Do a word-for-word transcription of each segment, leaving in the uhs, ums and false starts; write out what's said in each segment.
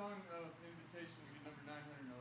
song of invitation will be number nine hundred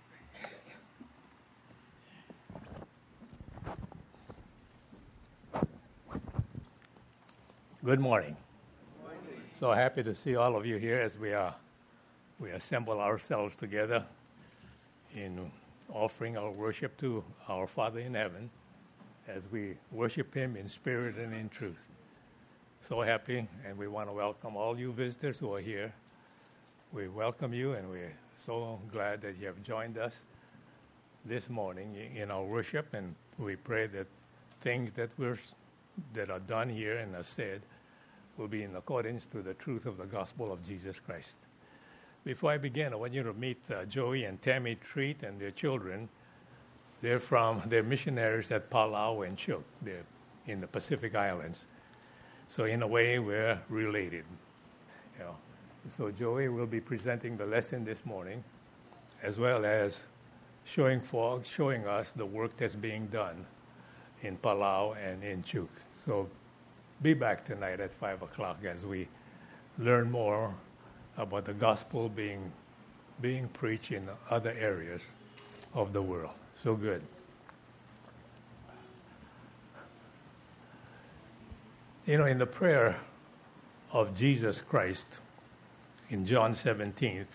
eleven. Good morning. Good morning. So happy to see all of you here as we are we assemble ourselves together in offering our worship to our Father in heaven as we worship Him in spirit and in truth. So happy, and we want to welcome all you visitors who are here. We welcome you, and we're so glad that you have joined us this morning in our worship, and we pray that things that we're that are done here and are said will be in accordance to the truth of the gospel of Jesus Christ. Before I begin, I want you to meet uh, Joey and Tammy Treat and their children. They're from, they're missionaries at Palau and Chuuk. They're in the Pacific Islands. So in a way, we're related. You know. So Joey will be presenting the lesson this morning, as well as showing for, showing us the work that's being done in Palau and in Chuuk. So be back tonight at five o'clock as we learn more about the gospel being being preached in other areas of the world. So good. You know, in the prayer of Jesus Christ in John seventeen,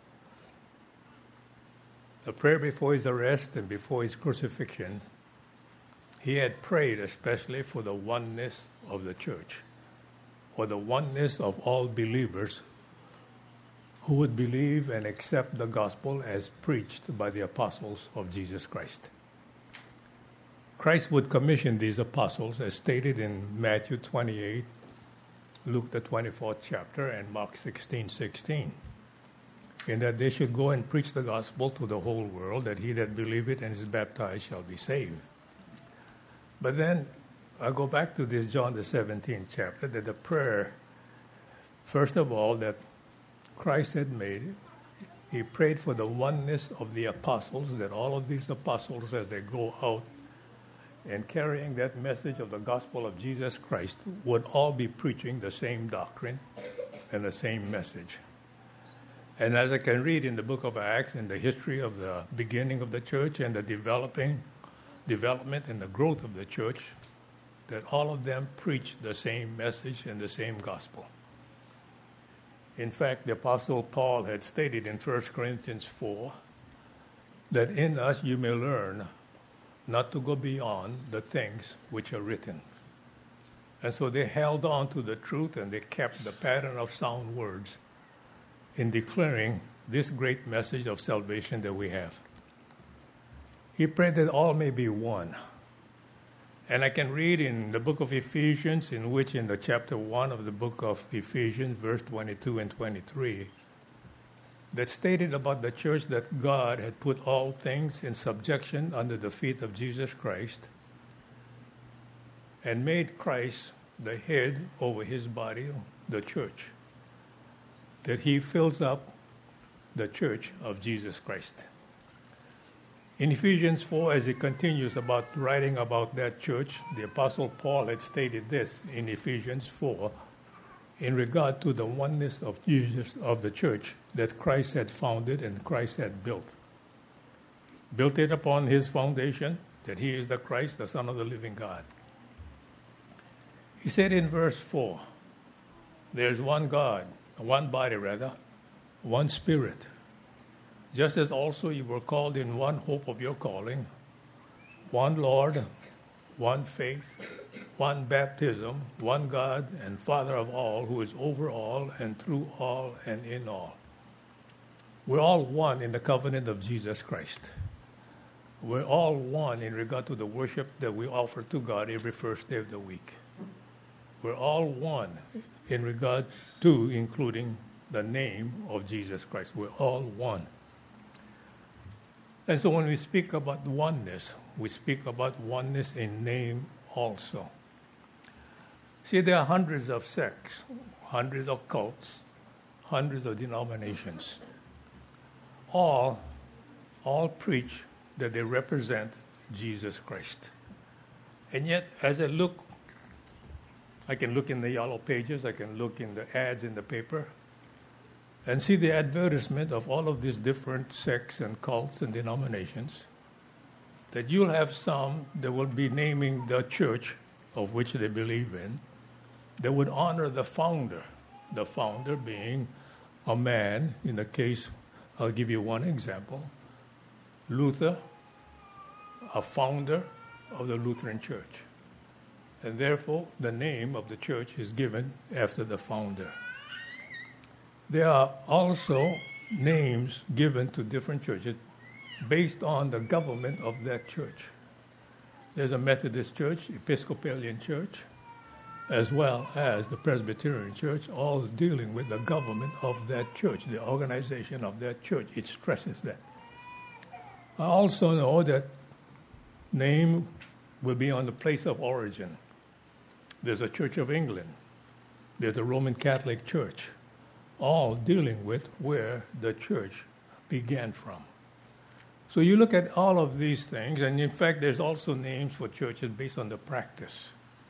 the prayer before his arrest and before his crucifixion, he had prayed especially for the oneness of the church, or the oneness of all believers who would believe and accept the gospel as preached by the apostles of Jesus Christ. Christ would commission these apostles, as stated in Matthew twenty-eight, Luke the twenty-fourth chapter, and Mark sixteen sixteen, in that they should go and preach the gospel to the whole world, that he that believeth and is baptized shall be saved. But then I go back to this John the seventeenth chapter, that the prayer, first of all, that Christ had made, he prayed for the oneness of the apostles, that all of these apostles, as they go out and carrying that message of the gospel of Jesus Christ, would all be preaching the same doctrine and the same message. And as I can read in the book of Acts, in the history of the beginning of the church and the developing development and the growth of the church, that all of them preached the same message and the same gospel. In fact, the Apostle Paul had stated in First Corinthians four that in us you may learn not to go beyond the things which are written. And so they held on to the truth, and they kept the pattern of sound words in declaring this great message of salvation that we have. He prayed that all may be one. And I can read in the book of Ephesians, in which in the chapter one of the book of Ephesians, verse twenty-two and twenty-three, that stated about the church that God had put all things in subjection under the feet of Jesus Christ and made Christ the head over his body, the church, that he fills up the church of Jesus Christ. In Ephesians four, as he continues about writing about that church, the Apostle Paul had stated this in Ephesians four in regard to the oneness of Jesus, of the church that Christ had founded and Christ had built. Built it upon his foundation, that he is the Christ, the Son of the living God. He said in verse four, there's one God, one body rather, one Spirit, just as also you were called in one hope of your calling, one Lord, one faith, one baptism, one God and Father of all, who is over all and through all and in all. We're all one in the covenant of Jesus Christ. We're all one in regard to the worship that we offer to God every first day of the week. We're all one in regard to including the name of Jesus Christ. We're all one. And so when we speak about oneness, we speak about oneness in name also. See, there are hundreds of sects, hundreds of cults, hundreds of denominations. All, all preach that they represent Jesus Christ. And yet, as I look, I can look in the yellow pages, I can look in the ads in the paper, and see the advertisement of all of these different sects and cults and denominations, that you'll have some that will be naming the church of which they believe in, that would honor the founder, the founder being a man. In the case, I'll give you one example, Luther, a founder of the Lutheran Church. And therefore, the name of the church is given after the founder. There are also names given to different churches based on the government of that church. There's a Methodist church, Episcopalian church, as well as the Presbyterian church, all dealing with the government of that church, the organization of that church. It stresses that. I also know that name will be on the place of origin. There's a Church of England. There's a Roman Catholic Church, all dealing with where the church began from. So you look at all of these things, and in fact, there's also names for churches based on the practice.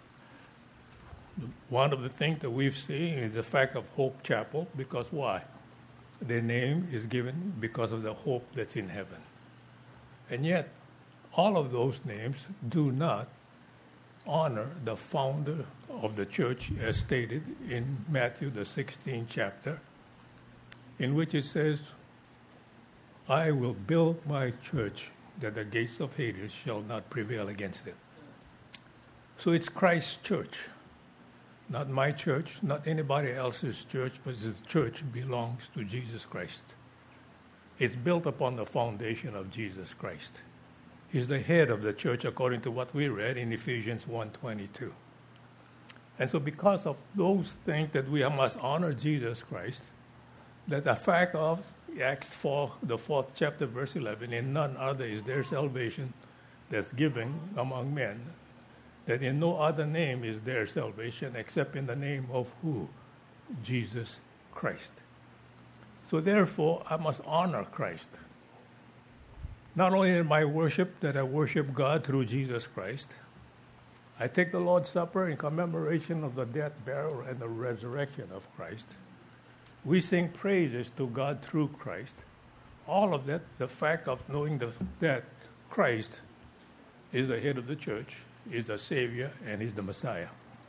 One of the things that we've seen is the fact of Hope Chapel, because why? Their name is given because of the hope that's in heaven. And yet, all of those names do not honor the founder of the church as stated in Matthew, the sixteenth chapter, in which it says, I will build my church that the gates of Hades shall not prevail against it. So it's Christ's church, not my church, not anybody else's church, but the church belongs to Jesus Christ. It's built upon the foundation of Jesus Christ. He's the head of the church according to what we read in Ephesians one twenty-two. And so because of those things that we must honor Jesus Christ, that the fact of Acts four, the fourth chapter, verse eleven, in none other is there salvation that's given among men, that in no other name is there salvation except in the name of who? Jesus Christ. So therefore, I must honor Christ. Not only in my worship that I worship God through Jesus Christ, I take the Lord's Supper in commemoration of the death, burial, and the resurrection of Christ. We sing praises to God through Christ. All of that, the fact of knowing the, that Christ is the head of the church, is the Savior, and is the Messiah.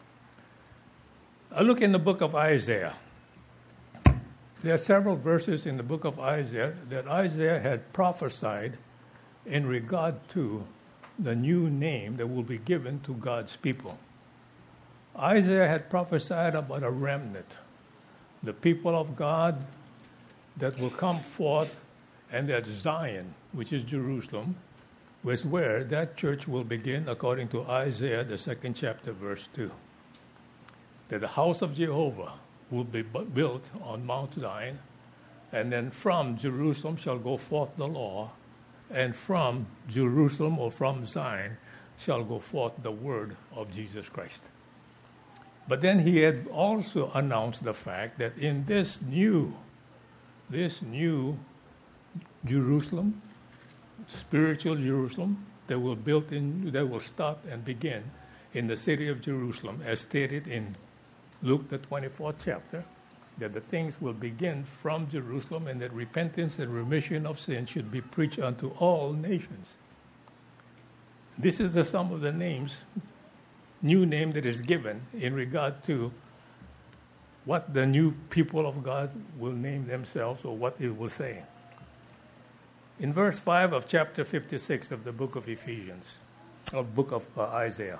I look in the book of Isaiah. There are several verses in the book of Isaiah that Isaiah had prophesied in regard to the new name that will be given to God's people. Isaiah had prophesied about a remnant, the people of God that will come forth, and that Zion, which is Jerusalem, was where that church will begin, according to Isaiah, the second chapter, verse two. That the house of Jehovah will be built on Mount Zion, and then from Jerusalem shall go forth the law, and from Jerusalem or from Zion shall go forth the word of Jesus Christ. But then he had also announced the fact that in this new, this new Jerusalem, spiritual Jerusalem, that will built in, that will start and begin in the city of Jerusalem, as stated in Luke the twenty-fourth chapter, that the things will begin from Jerusalem, and that repentance and remission of sin should be preached unto all nations. This is the sum of the names, new name that is given in regard to what the new people of God will name themselves, or what it will say. In verse five of chapter fifty-six of the book of Ephesians, of book of uh, Isaiah,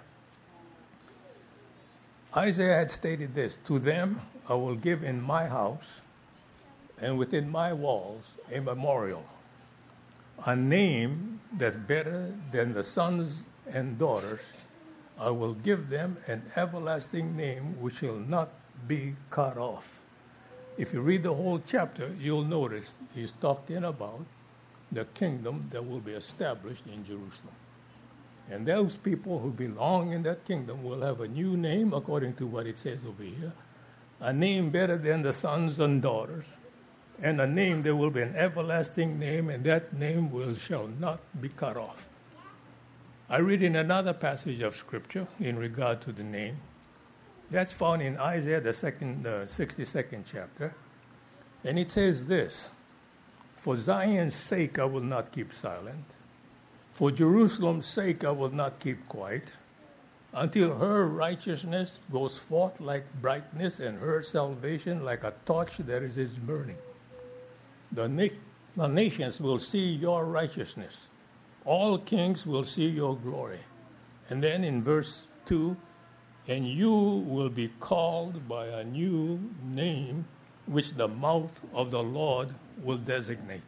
Isaiah had stated this, to them I will give in my house and within my walls a memorial, a name that's better than the sons and daughters. I will give them an everlasting name which shall not be cut off. If you read the whole chapter, you'll notice he's talking about the kingdom that will be established in Jerusalem. And those people who belong in that kingdom will have a new name, according to what it says over here, a name better than the sons and daughters, and a name that will be an everlasting name, and that name will shall not be cut off. I read in another passage of Scripture in regard to the name. That's found in Isaiah, the second, uh, sixty-second chapter. And it says this, "For Zion's sake I will not keep silent. For Jerusalem's sake I will not keep quiet, until her righteousness goes forth like brightness and her salvation like a torch that is is burning. The, na- the nations will see your righteousness. All kings will see your glory." And then in verse two, "And you will be called by a new name which the mouth of the Lord will designate."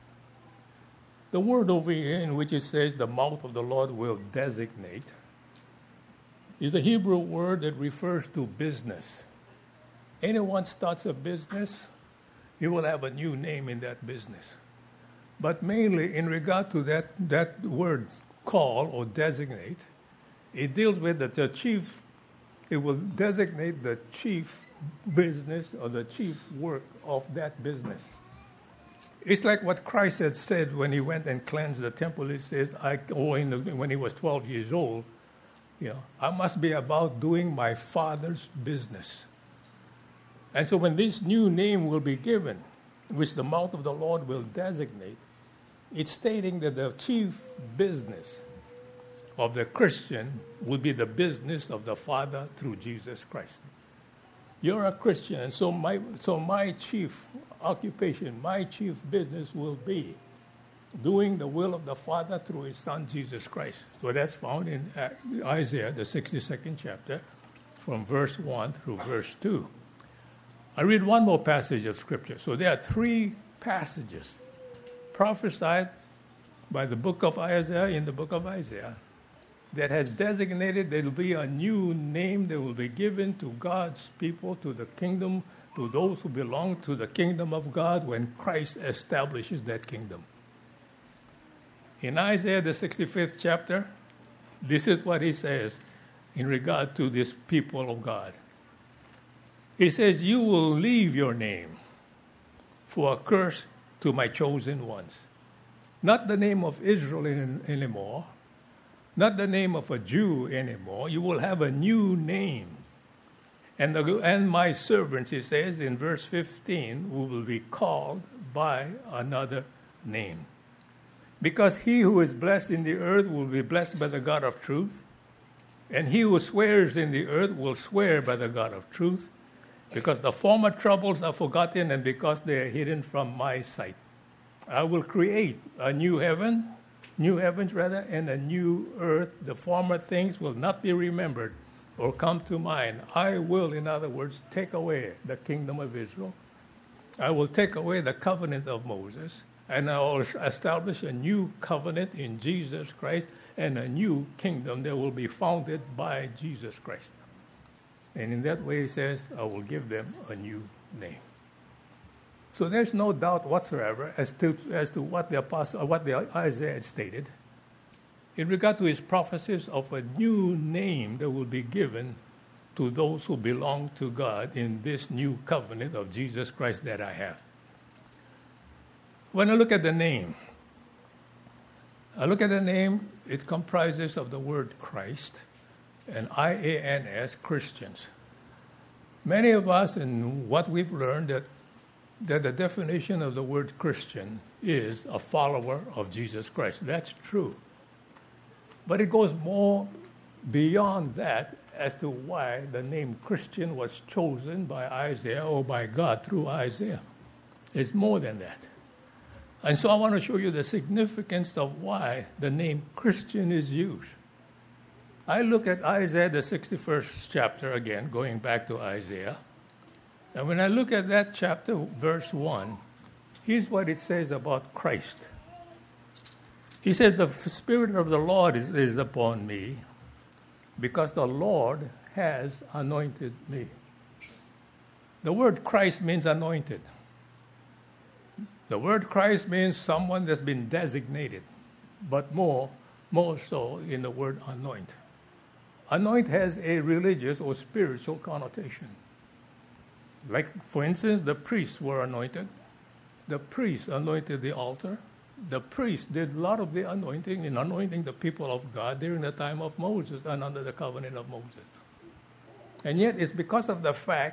The word over here in which it says the mouth of the Lord will designate is the Hebrew word that refers to business. Anyone starts a business, he will have a new name in that business. But mainly in regard to that, that word call or designate, it deals with the, the chief, it will designate the chief business or the chief work of that business. It's like what Christ had said when he went and cleansed the temple. He says, I, or in the, when he was twelve years old, you know, I must be about doing my Father's business. And so when this new name will be given, which the mouth of the Lord will designate, it's stating that the chief business of the Christian will be the business of the Father through Jesus Christ. You're a Christian, and so my, so my chief occupation, my chief business will be doing the will of the Father through his Son, Jesus Christ. So that's found in Isaiah, the sixty-second chapter, from verse one through verse two. I read one more passage of Scripture. So there are three passages prophesied by the book of Isaiah, in the book of Isaiah, that has designated there will be a new name that will be given to God's people, to the kingdom, to those who belong to the kingdom of God when Christ establishes that kingdom. In Isaiah, the sixty-fifth chapter, this is what he says in regard to this people of God. He says, "You will leave your name for a curse to my chosen ones." Not the name of Israel in, anymore, not the name of a Jew anymore. You will have a new name. And, the, and my servants, he says in verse fifteen, who will be called by another name. Because he who is blessed in the earth will be blessed by the God of truth, and he who swears in the earth will swear by the God of truth, because the former troubles are forgotten and because they are hidden from my sight. I will create a new heaven, new heavens rather, and a new earth. The former things will not be remembered or come to mind. I will, in other words, take away the kingdom of Israel. I will take away the covenant of Moses, and I will establish a new covenant in Jesus Christ and a new kingdom that will be founded by Jesus Christ. And in that way, he says, I will give them a new name. So there's no doubt whatsoever as to as to what the apostle, what the Isaiah had stated in regard to his prophecies of a new name that will be given to those who belong to God in this new covenant of Jesus Christ that I have. When I look at the name, I look at the name, it comprises of the word Christ and I A N S, Christians. Many of us, in what we've learned, that, that the definition of the word Christian is a follower of Jesus Christ. That's true. But it goes more beyond that as to why the name Christian was chosen by Isaiah or by God through Isaiah. It's more than that. And so I want to show you the significance of why the name Christian is used. I look at Isaiah, the sixty-first chapter again, going back to Isaiah. And when I look at that chapter, verse one, here's what it says about Christ. He says, the Spirit of the Lord is, is upon me, because the Lord has anointed me. The word Christ means anointed. The word Christ means someone that's been designated, but more, more so in the word anoint. Anoint has a religious or spiritual connotation. Like, for instance, the priests were anointed. The priests anointed the altar. The priests did a lot of the anointing in anointing the people of God during the time of Moses and under the covenant of Moses. And yet it's because of the fact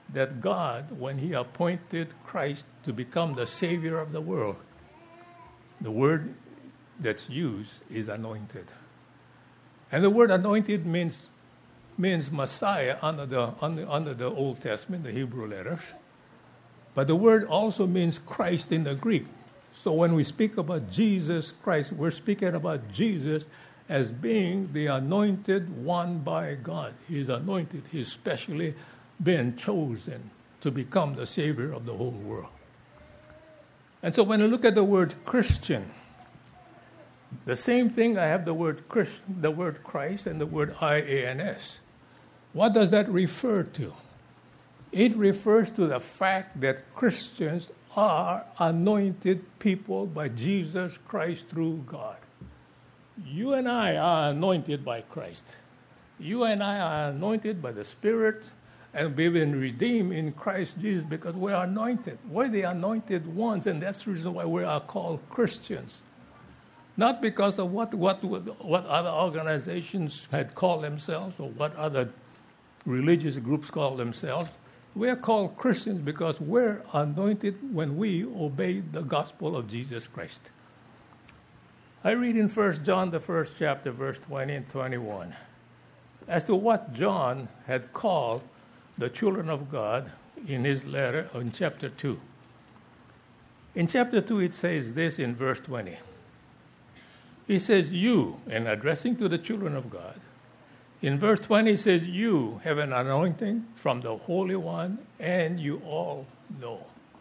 that God, when he appointed Christ to become the Savior of the world, the word that's used is anointed. And the word anointed means means Messiah under the under, under the Old Testament, the Hebrew letters. But the word also means Christ in the Greek. So when we speak about Jesus Christ, we're speaking about Jesus as being the anointed one by God. He's anointed. He's specially been chosen to become the Savior of the whole world. And so when you look at the word Christian, the same thing, I have the word Christ, the word Christ and the word I A N S. What does that refer to? It refers to the fact that Christians are anointed people by Jesus Christ through God. You and I are anointed by Christ. You and I are anointed by the Spirit, and we've been redeemed in Christ Jesus because we're anointed. We're the anointed ones, and that's the reason why we are called Christians. Not because of what, what, what other organizations had called themselves or what other religious groups call themselves. We're called Christians because we're anointed when we obey the gospel of Jesus Christ. I read in First John, the first chapter, verse twenty and twenty-one, as to what John had called the children of God in his letter in chapter two. In chapter two, it says this in verse twenty. He says, you, and addressing to the children of God. In verse twenty, it says, you have an anointing from the Holy One, and you all know.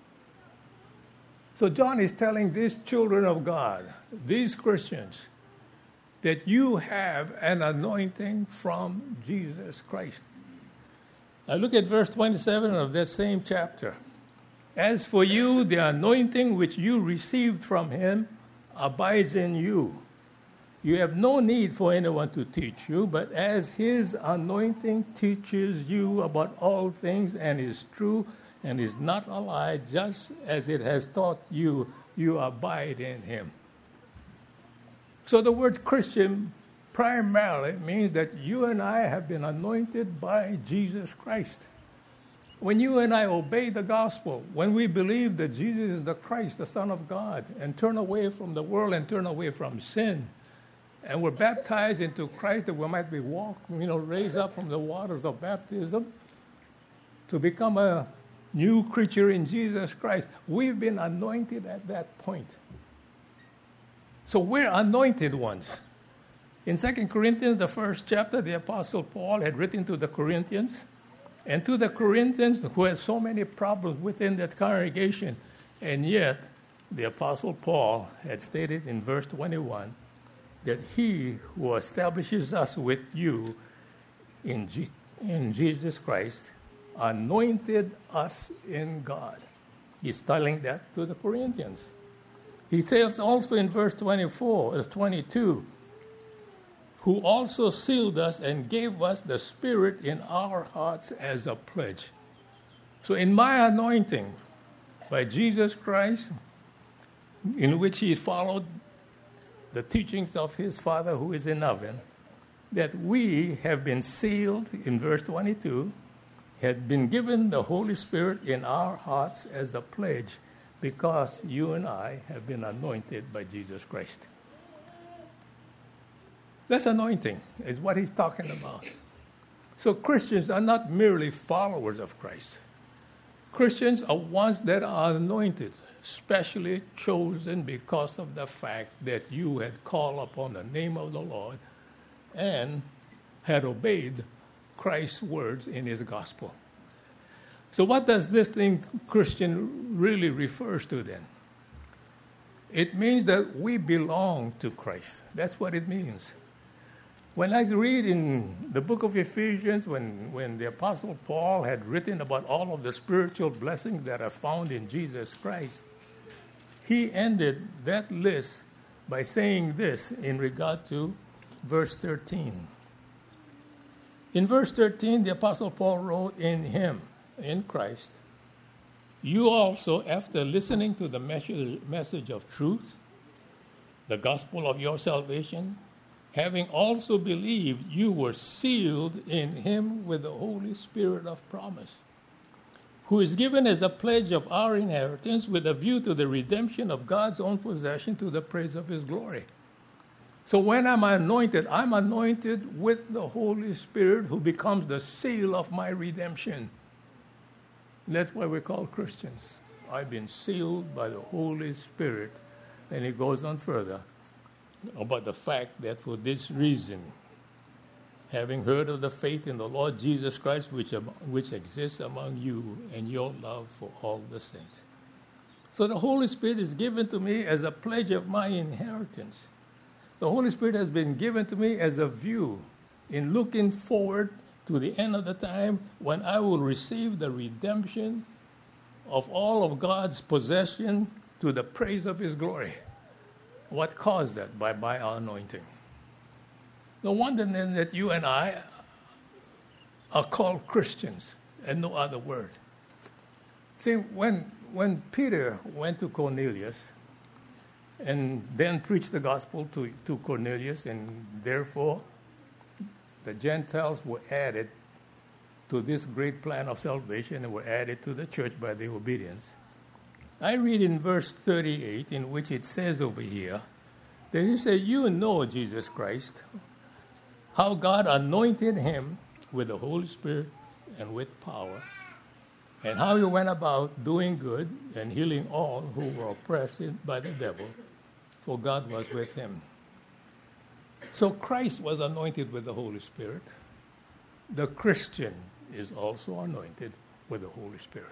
So John is telling these children of God, these Christians, that you have an anointing from Jesus Christ. Now look at verse twenty-seven of that same chapter. As for you, the anointing which you received from him abides in you. You have no need for anyone to teach you, but as his anointing teaches you about all things and is true and is not a lie, just as it has taught you, you abide in him. So the word Christian primarily means that you and I have been anointed by Jesus Christ. When you and I obey the gospel, when we believe that Jesus is the Christ, the Son of God, and turn away from the world and turn away from sin, and we're baptized into Christ that we might be walked, you know, raised up from the waters of baptism to become a new creature in Jesus Christ. We've been anointed at that point. So we're anointed ones. In Second Corinthians, the first chapter, the Apostle Paul had written to the Corinthians, and to the Corinthians who had so many problems within that congregation, and yet the Apostle Paul had stated in verse twenty-one, that he who establishes us with you in, G- in Jesus Christ anointed us in God. He's telling that to the Corinthians. He says also in verse twenty-four, uh, twenty-two, who also sealed us and gave us the Spirit in our hearts as a pledge. So in my anointing by Jesus Christ, in which he followed the teachings of his Father who is in heaven, that we have been sealed, in verse twenty-two, had been given the Holy Spirit in our hearts as a pledge because you and I have been anointed by Jesus Christ. That's anointing, is what he's talking about. So Christians are not merely followers of Christ. Christians are ones that are anointed, specially chosen because of the fact that you had called upon the name of the Lord and had obeyed Christ's words in his gospel. So what does this thing Christian really refers to then? It means that we belong to Christ. That's what it means. When I read in the book of Ephesians, when, when the Apostle Paul had written about all of the spiritual blessings that are found in Jesus Christ, he ended that list by saying this in regard to verse thirteen. In verse thirteen, the Apostle Paul wrote, in him, in Christ, you also, after listening to the message, message of truth, the gospel of your salvation, having also believed, you were sealed in him with the Holy Spirit of promise. who is given as a pledge of our inheritance with a view to the redemption of God's own possession to the praise of his glory. So when I'm anointed, I'm anointed with the Holy Spirit who becomes the seal of my redemption. That's why we're called Christians. I've been sealed by the Holy Spirit. And he goes on further about the fact that for this reason, having heard of the faith in the Lord Jesus Christ, which, which exists among you, and your love for all the saints. So the Holy Spirit is given to me as a pledge of my inheritance. The Holy Spirit has been given to me as a view in looking forward to the end of the time when I will receive the redemption of all of God's possession to the praise of his glory. What caused that? By, by our anointing. No wonder then that you and I are called Christians and no other word. See, when, when Peter went to Cornelius and then preached the gospel to, to Cornelius, and therefore the Gentiles were added to this great plan of salvation and were added to the church by their obedience. I read in verse thirty-eight, in which it says over here, that he said, you know Jesus Christ, how God anointed him with the Holy Spirit and with power, and how he went about doing good and healing all who were oppressed by the devil, for God was with him. So Christ was anointed with the Holy Spirit. The Christian is also anointed with the Holy Spirit.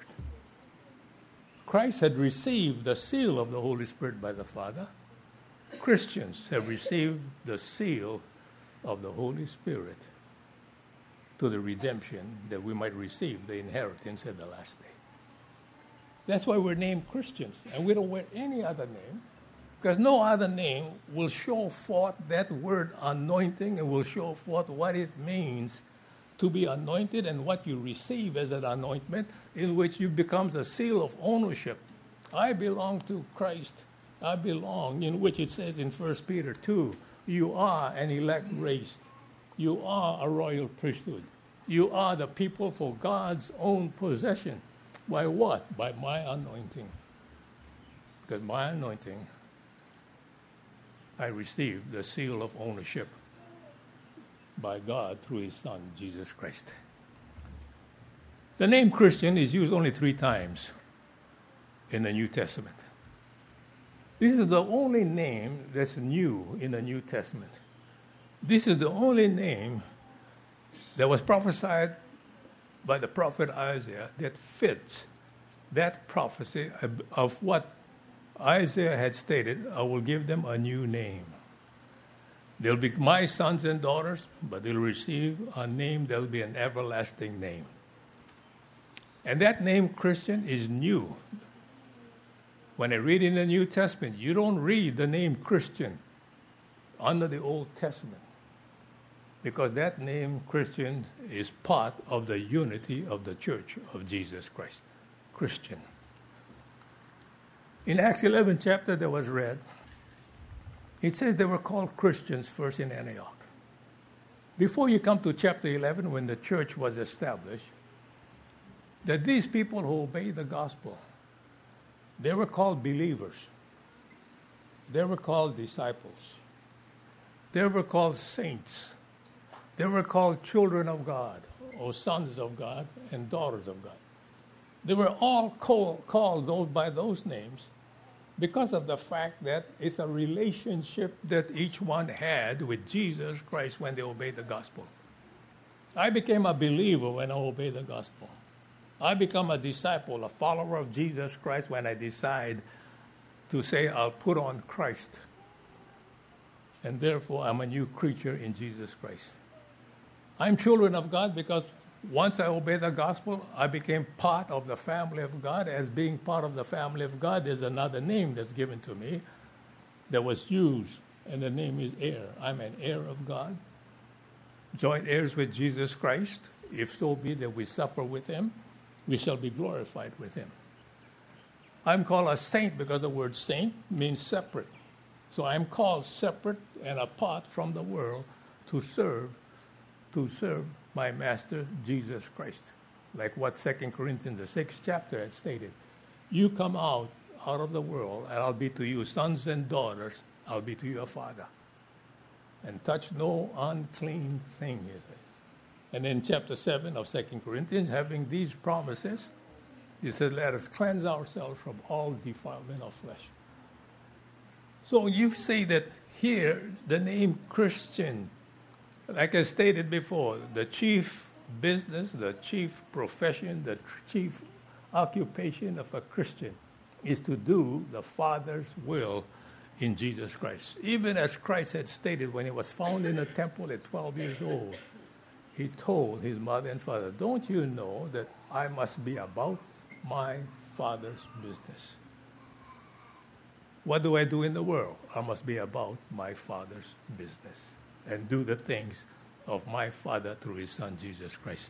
Christ had received the seal of the Holy Spirit by the Father. Christians have received the seal of the Holy Spirit to the redemption that we might receive the inheritance at the last day. That's why we're named Christians, and we don't wear any other name, because no other name will show forth that word anointing and will show forth what it means to be anointed and what you receive as an anointment, in which you becomes a seal of ownership. I belong to Christ. I belong, in which it says in First Peter two, you are an elect race. You are a royal priesthood. You are the people for God's own possession. By what? By my anointing. Because my anointing, I received the seal of ownership by God through his Son, Jesus Christ. The name Christian is used only three times in the New Testament. This is the only name that's new in the New Testament. This is the only name that was prophesied by the prophet Isaiah that fits that prophecy of what Isaiah had stated, I will give them a new name. They'll be my sons and daughters, but they'll receive a name that will be an everlasting name. And that name, Christian, is new. When I read in the New Testament, you don't read the name Christian under the Old Testament, because that name, Christian, is part of the unity of the Church of Jesus Christ. Christian. In Acts eleven chapter that was read, it says they were called Christians first in Antioch. Before you come to chapter eleven, when the church was established, that these people who obeyed the gospel, they were called believers. They were called disciples. They were called saints. They were called children of God, or sons of God, and daughters of God. They were all call, called those by those names because of the fact that it's a relationship that each one had with Jesus Christ when they obeyed the gospel. I became a believer when I obeyed the gospel. I become a disciple, a follower of Jesus Christ, when I decide to say, I'll put on Christ. And therefore, I'm a new creature in Jesus Christ. I'm children of God because once I obeyed the gospel, I became part of the family of God. As being part of the family of God, there's another name that's given to me that was used, and the name is heir. I'm an heir of God, joint heirs with Jesus Christ. If so be that we suffer with him, we shall be glorified with him. I'm called a saint because the word saint means separate. So I'm called separate and apart from the world to serve, to serve my master, Jesus Christ. like what Second Corinthians, the sixth chapter, had stated. You come out, out of the world, and I'll be to you sons and daughters. I'll be to you a father. And touch no unclean thing, he says. And in chapter seven of Second Corinthians, having these promises, he says, let us cleanse ourselves from all defilement of flesh. So you see that here, the name Christian, like I stated before, the chief business, the chief profession, the chief occupation of a Christian is to do the Father's will in Jesus Christ. Even as Christ had stated when he was found in the temple at twelve years old, he told his mother and father, don't you know that I must be about my Father's business? What do I do in the world? I must be about my Father's business and do the things of my Father through his Son, Jesus Christ.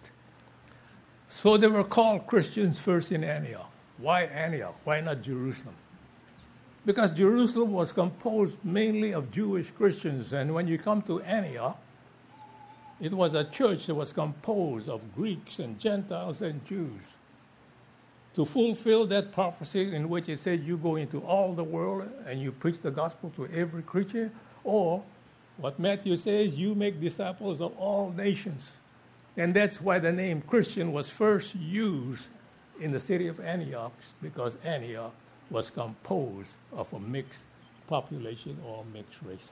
So they were called Christians first in Antioch. Why Antioch? Why not Jerusalem? Because Jerusalem was composed mainly of Jewish Christians, and when you come to Antioch, it was a church that was composed of Greeks and Gentiles and Jews. To fulfill that prophecy in which it said you go into all the world and you preach the gospel to every creature, or what Matthew says, you make disciples of all nations. And that's why the name Christian was first used in the city of Antioch, because Antioch was composed of a mixed population or mixed race.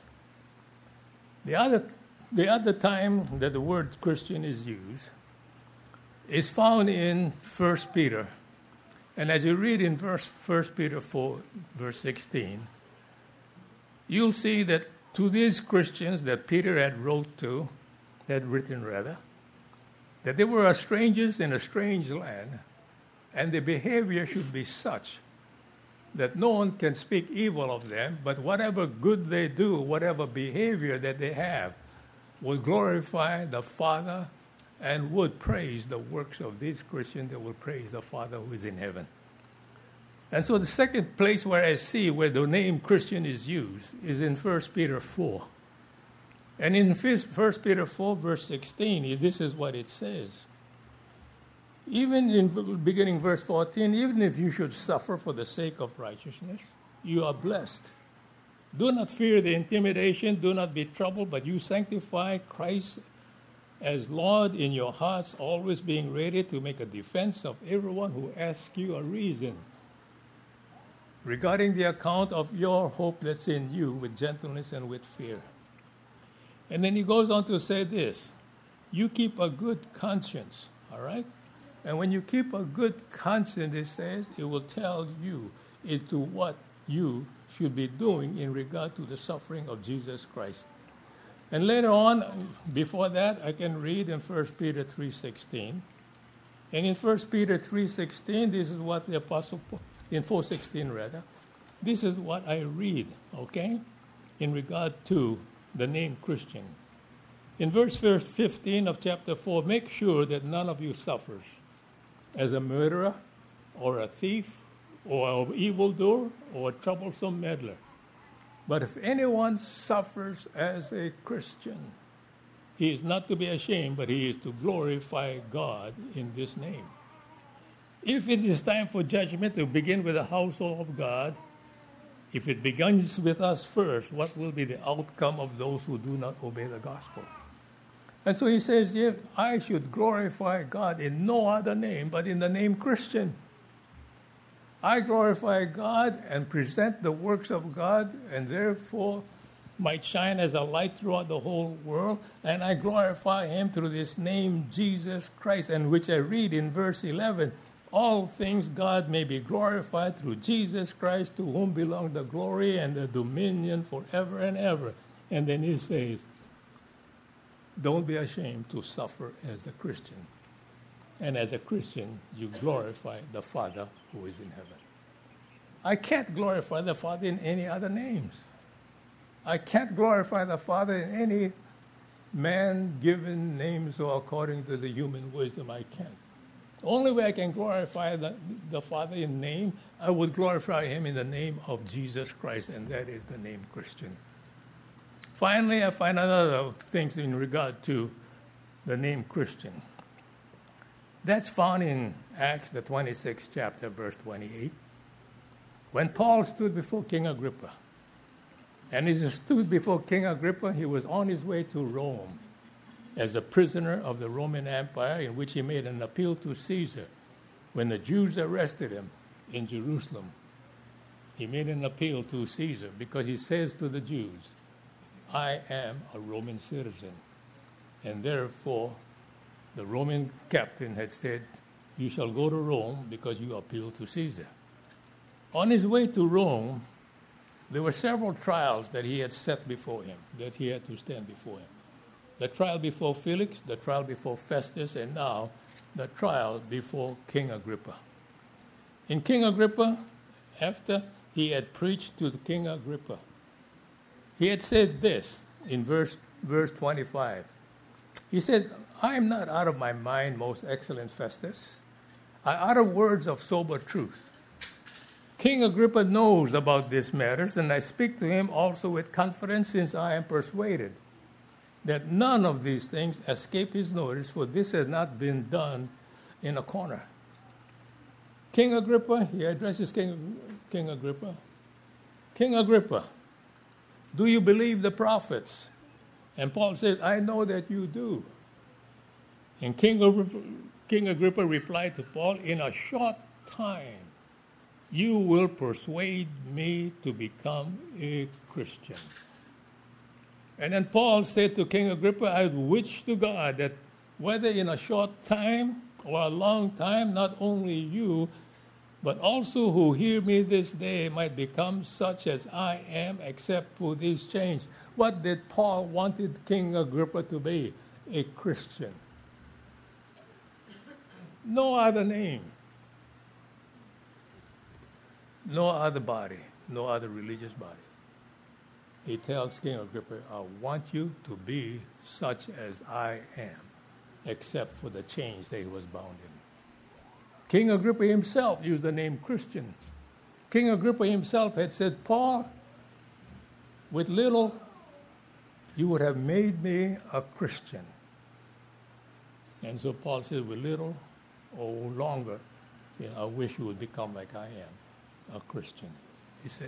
The other, the other time that the word Christian is used is found in First Peter. And as you read in verse First Peter four, verse sixteen, you'll see that to these Christians that Peter had wrote to, had written rather, that they were strangers in a strange land, and their behavior should be such that no one can speak evil of them, but whatever good they do, whatever behavior that they have, will glorify the Father and would praise the works of these Christians that will praise the Father who is in heaven. And so the second place where I see where the name Christian is used is in First Peter four. And in First Peter four, verse sixteen, this is what it says. Even in beginning verse fourteen, even if you should suffer for the sake of righteousness, you are blessed. Do not fear the intimidation, do not be troubled, but you sanctify Christ as Lord in your hearts, always being ready to make a defense of everyone who asks you a reason regarding the account of your hope that's in you with gentleness and with fear. And then he goes on to say this, you keep a good conscience, all right? And when you keep a good conscience, it says, it will tell you into what you should be doing in regard to the suffering of Jesus Christ. And later on, before that, I can read in First Peter three sixteen. And in First Peter three sixteen, this is what the Apostle, in four sixteen rather, this is what I read, okay, in regard to the name Christian. In verse fifteen of chapter four, make sure that none of you suffers as a murderer or a thief or an evildoer or a troublesome meddler. But if anyone suffers as a Christian, he is not to be ashamed, but he is to glorify God in this name. If it is time for judgment to begin with the household of God, if it begins with us first, what will be the outcome of those who do not obey the gospel? And so he says, yeah, I should glorify God in no other name but in the name Christian. I glorify God and present the works of God, and therefore might shine as a light throughout the whole world. And I glorify him through this name, Jesus Christ, and which I read in verse eleven. All things God may be glorified through Jesus Christ, to whom belong the glory and the dominion forever and ever. And then he says, don't be ashamed to suffer as a Christian. And as a Christian, you glorify the Father who is in heaven. I can't glorify the Father in any other names. I can't glorify the Father in any man-given names or according to the human wisdom. I can't. The only way I can glorify the, the Father in name, I would glorify him in the name of Jesus Christ, and that is the name Christian. Finally, I find another things in regard to the name Christian. That's found in Acts, the twenty-sixth chapter, verse twenty-eight. When Paul stood before King Agrippa, and as he stood before King Agrippa, he was on his way to Rome as a prisoner of the Roman Empire, in which he made an appeal to Caesar. When the Jews arrested him in Jerusalem, he made an appeal to Caesar because he says to the Jews, I am a Roman citizen. And therefore, the Roman captain had said, you shall go to Rome because you appeal to Caesar. On his way to Rome, there were several trials that he had set before him, that he had to stand before him. The trial before Felix, the trial before Festus, and now the trial before King Agrippa. In King Agrippa, after he had preached to the King Agrippa, he had said this in verse, verse twenty-five. He says, I am not out of my mind, most excellent Festus. I utter words of sober truth. King Agrippa knows about these matters, and I speak to him also with confidence, since I am persuaded that none of these things escape his notice, for this has not been done in a corner. King Agrippa, he addresses King, King Agrippa. King Agrippa, do you believe the prophets? And Paul says, I know that you do. And King Agrippa, King Agrippa replied to Paul, in a short time, you will persuade me to become a Christian. And then Paul said to King Agrippa, I wish to God that whether in a short time or a long time, not only you, but also who hear me this day might become such as I am, except for this change. What did Paul wanted King Agrippa to be? A Christian. No other name. No other body, no other religious body. He tells King Agrippa, I want you to be such as I am, except for the change that he was bound in. King Agrippa himself used the name Christian. King Agrippa himself had said, Paul, with little, you would have made me a Christian. And so Paul says, with little or longer, you know, I wish you would become like I am, a Christian. You see?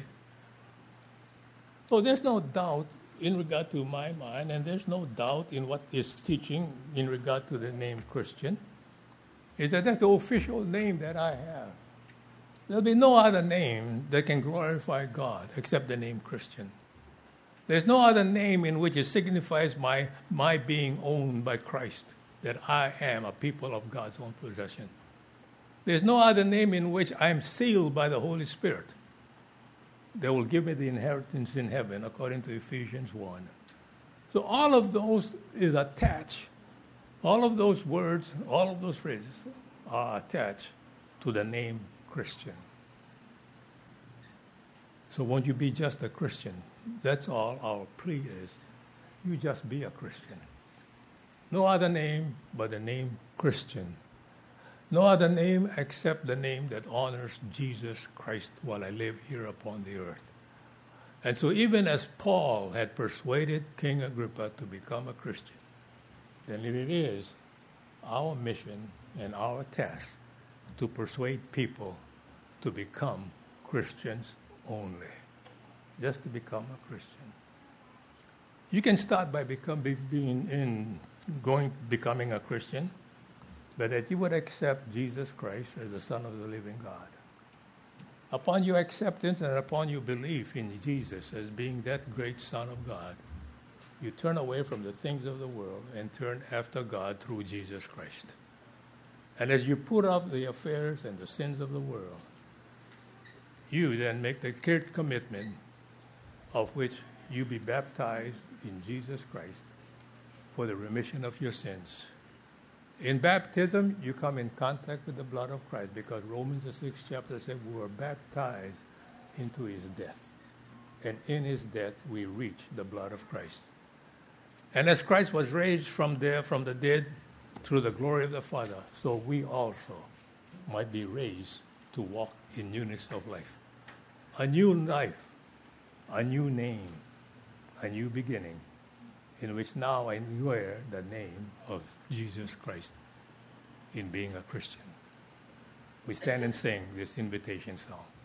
So there's no doubt in regard to my mind, and there's no doubt in what is teaching in regard to the name Christian, is that that's the official name that I have. There'll be no other name that can glorify God except the name Christian. There's no other name in which it signifies my, my being owned by Christ, that I am a people of God's own possession. There's no other name in which I am sealed by the Holy Spirit that will give me the inheritance in heaven, according to Ephesians one. So all of those is attached. All of those words, all of those phrases are attached to the name Christian. So won't you be just a Christian? That's all our plea is. You just be a Christian. No other name but the name Christian. No other name except the name that honors Jesus Christ while I live here upon the earth. And so even as Paul had persuaded King Agrippa to become a Christian, then it is our mission and our task to persuade people to become Christians only. Just to become a Christian. You can start by become, being in going becoming a Christian, but that you would accept Jesus Christ as the Son of the living God. Upon your acceptance and upon your belief in Jesus as being that great Son of God, you turn away from the things of the world and turn after God through Jesus Christ. And as you put off the affairs and the sins of the world, you then make the great commitment of which you be baptized in Jesus Christ for the remission of your sins. In baptism, you come in contact with the blood of Christ, because Romans the sixth chapter said we were baptized into his death. And in his death, we reach the blood of Christ. And as Christ was raised from there, from the dead, through the glory of the Father, so we also might be raised to walk in newness of life. A new life, a new name, a new beginning, in which now I wear the name of Jesus Christ. in being a Christian. We stand and sing this invitation song.